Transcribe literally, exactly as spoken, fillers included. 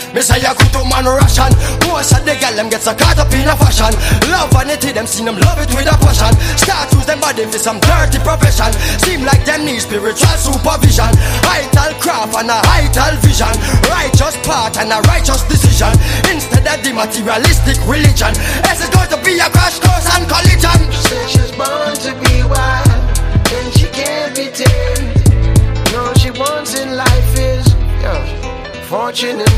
Me say you good to man ration. Most of the girl them get so caught up in a fashion. Love vanity, them see them love it with a passion. Start use them body for some dirty profession. Seem like them need spiritual supervision. Vital craft and a vital vision. Righteous path and a righteous decision. Instead of the materialistic religion. As it's going to be a crash course and collision. She says she's born to be wild, and she can't be tamed. No, she wants in life is yeah, fortune and